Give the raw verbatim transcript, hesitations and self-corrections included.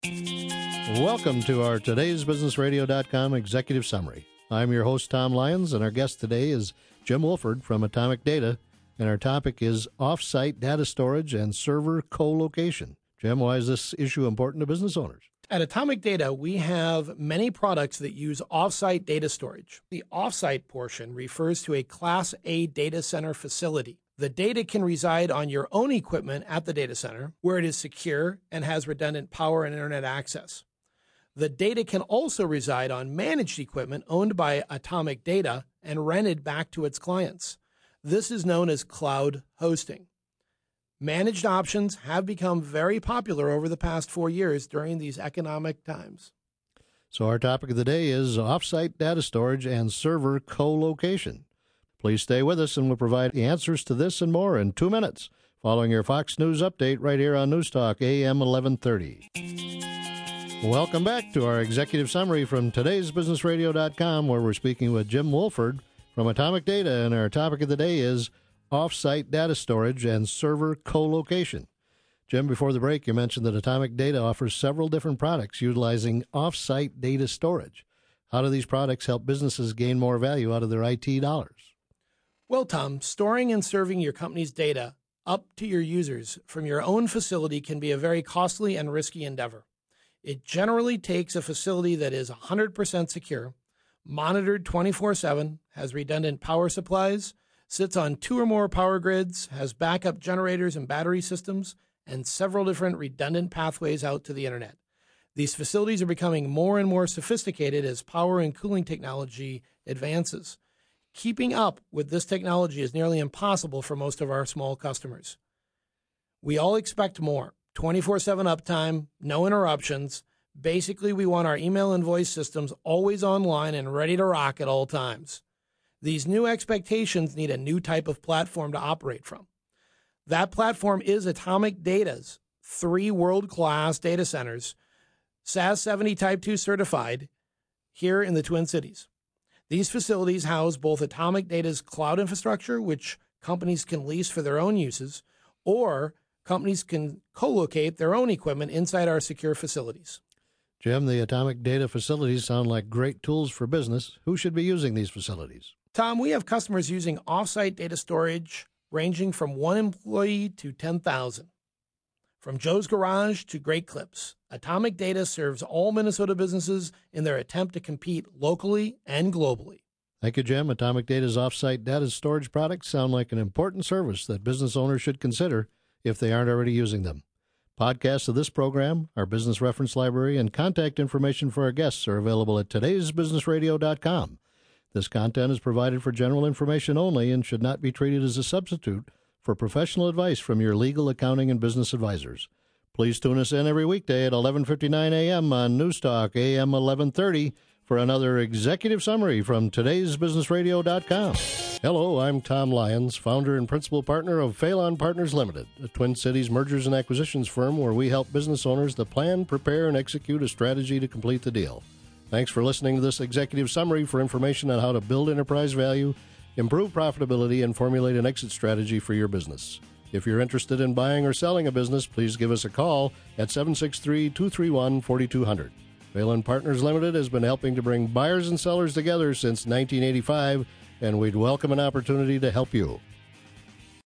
Welcome to our today's business radio dot com executive summary. I'm your host, Tom Lyons, and our guest today is Jim Wolford from Atomic Data, and our topic is off-site data storage and server co-location. Jim, why is this issue important to business owners? At Atomic Data, we have many products that use off-site data storage. The off-site portion refers to a Class A data center facility. The data can reside on your own equipment at the data center, where it is secure and has redundant power and internet access. The data can also reside on managed equipment owned by Atomic Data and rented back to its clients. This is known as cloud hosting. Managed options have become very popular over the past four years during these economic times. So our topic of the day is off-site data storage and server co-location. Please stay with us, and we'll provide the answers to this and more in two minutes, following your Fox News update right here on News Talk A M eleven thirty. Welcome back to our executive summary from today's business radio dot com, where we're speaking with Jim Wolford from Atomic Data, and our topic of the day is off-site data storage and server co-location. Jim, before the break, you mentioned that Atomic Data offers several different products utilizing off-site data storage. How do these products help businesses gain more value out of their I T dollars? Well, Tom, storing and serving your company's data up to your users from your own facility can be a very costly and risky endeavor. It generally takes a facility that is one hundred percent secure, monitored twenty-four seven, has redundant power supplies, sits on two or more power grids, has backup generators and battery systems, and several different redundant pathways out to the internet. These facilities are becoming more and more sophisticated as power and cooling technology advances. Keeping up with this technology is nearly impossible for most of our small customers. We all expect more. twenty-four seven uptime, no interruptions. Basically, we want our email and voice systems always online and ready to rock at all times. These new expectations need a new type of platform to operate from. That platform is Atomic Data's three world-class data centers, S A S seventy Type two certified, here in the Twin Cities. These facilities house both Atomic Data's cloud infrastructure, which companies can lease for their own uses, or companies can co-locate their own equipment inside our secure facilities. Jim, the Atomic Data facilities sound like great tools for business. Who should be using these facilities? Tom, we have customers using off-site data storage ranging from one employee to ten thousand. From Joe's Garage to Great Clips, Atomic Data serves all Minnesota businesses in their attempt to compete locally and globally. Thank you, Jim. Atomic Data's off-site data storage products sound like an important service that business owners should consider if they aren't already using them. Podcasts of this program, our business reference library, and contact information for our guests are available at todays business radio dot com. This content is provided for general information only and should not be treated as a substitute for professional advice from your legal, accounting, and business advisors. Please tune us in every weekday at eleven fifty-nine a.m. on News Talk A M eleven thirty for another executive summary from todays business radio dot com. Hello, I'm Tom Lyons, founder and principal partner of Phelan Partners Limited, a Twin Cities mergers and acquisitions firm where we help business owners to plan, prepare, and execute a strategy to complete the deal. Thanks for listening to this executive summary. For information on how to build enterprise value, improve profitability, and formulate an exit strategy for your business. If you're interested in buying or selling a business, please give us a call at seven six three, two three one, four two zero zero. Phelan Partners Limited has been helping to bring buyers and sellers together since nineteen eighty-five, and we'd welcome an opportunity to help you.